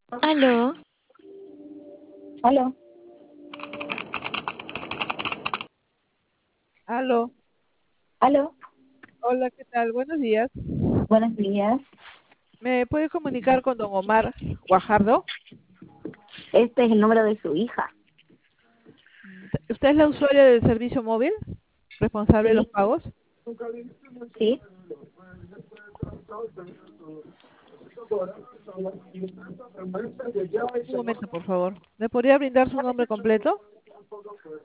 Aló, Aló, Aló, aló, hola, ¿qué tal? Buenos días. buenos días. ¿Me puede comunicar con don Omar Guajardo? Este es el número de su hija. ¿Usted es la usuaria del servicio móvil? ¿Responsable de los Sí, pagos? sí. Un momento, por favor. ¿Me podría brindar su nombre completo?